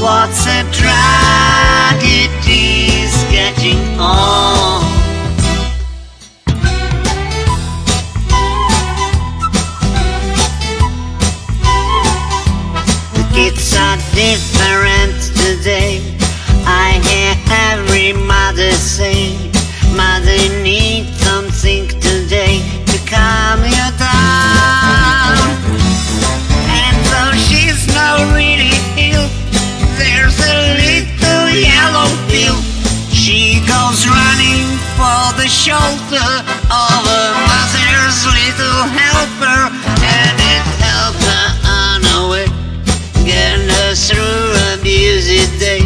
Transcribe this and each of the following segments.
What's a drag? It is getting on. The kids are different today. I hear every mother say, Mother, you need something today to calm you down. And though she's not really ill, there's a little yellow pill. She goes running for the shoulder of her mother's little helper, and it helps her on her way, getting her through a busy day.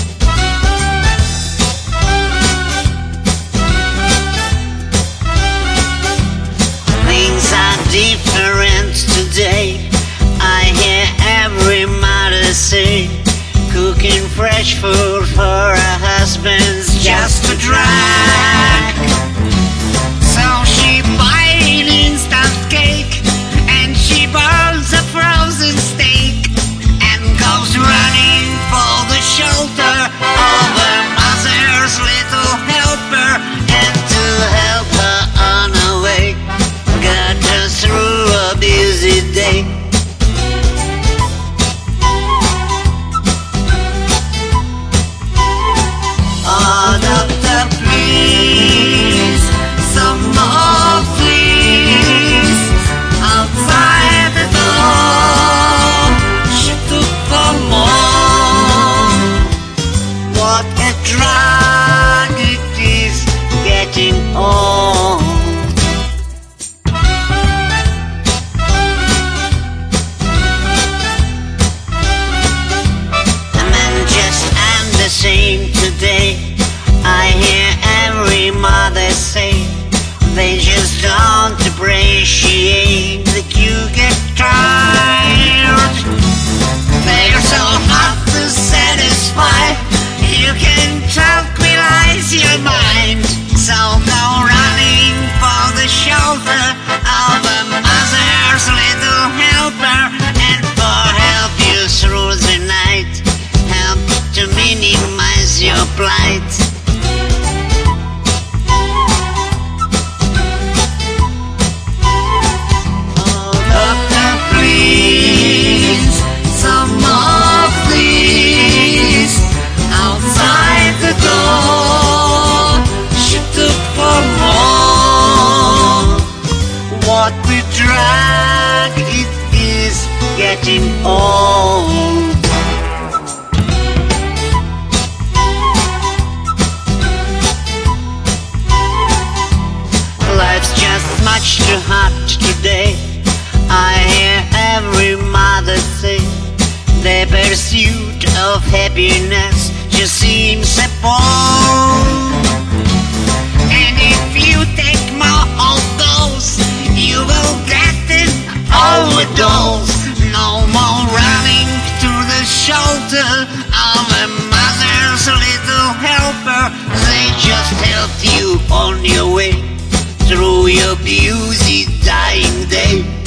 Things are different today. I hear every mother say, cooking fresh food for her husband's just a drag. So she buys an instant cake, and she burns a frozen steak, and goes running for the shelter of her mother's little helper, and to help her on her way, got her through a busy day. Oh, doctor, please, some more, please. Outside the door, she took for more. What a drag it is getting on. The men just and the same today. I hear every mother say, they just don't appreciate that you get tired. They're so hard to satisfy, you can tranquilize your mind. So go running for the shelter of a mother's little helper, and for help you through the night, help to minimize your plight. What the drag it is getting on. Life's just much too hard today. I hear every mother say, the pursuit of happiness just seems a bore. And if you take more of those, you will get an overdose. No more running to the shelter of a mother's little helper. They just helped you on your way through your busy dying day.